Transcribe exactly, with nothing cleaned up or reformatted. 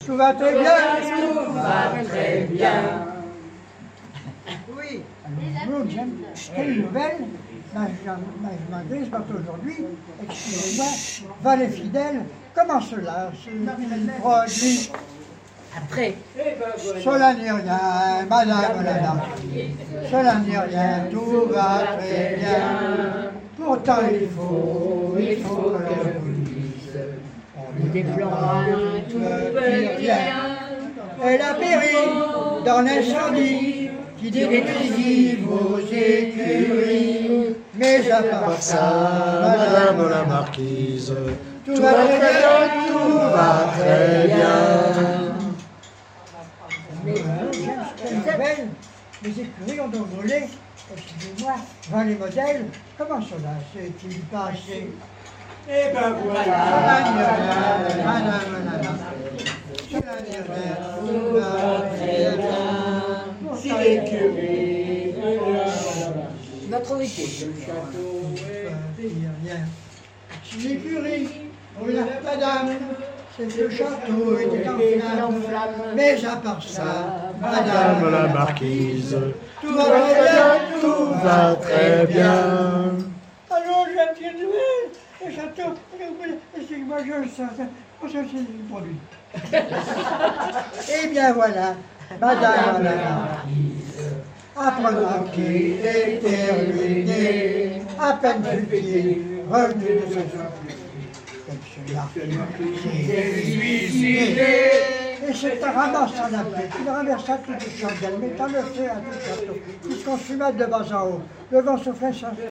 Tout va très bien. Tout va très bien. Oui. Alors, j'aime. Quelle nouvelle? Ma grise part aujourd'hui, excusez-moi, Valets fidèles, comment cela se produit? Après. Cela n'est rien, madame la marquise, cela n'est rien, tout va très bien. Pourtant il faut, il faut que je vous dise, on ne déplore tout peut rien. Elle a péri dans l'incendie qui détruisit vos écuries. Mais à part ça, madame la marquise, tout va très bien, tout va très bien. Mais c'est belle, les écuries ont donc volé, excusez-moi, vingt les modèles, comment cela s'est-il passé? Eh ben voilà. Cela n'est rien, madame la marquise, cela n'est rien, tout va très bien. Si l'écurie, Notre vérité. Si l'écurie, regarde madame, c'est que le château était en flamme, mais à part ça, Madame la marquise, tout va très bien, tout va très bien. Alors j'ai un petit Noël, le château, excusez-moi, je le sens, on se sait du produit. Eh bien voilà, madame la marquise, apprenant qu'il est terminé, à peine fut-il revenu de ce soir. Comme cela, s'est suicidé. Et c'est un ramassant la paix, il renversa toutes les chandelles, mettant le feu à tout le château, puisqu'on fumait de bas en haut, devant son frère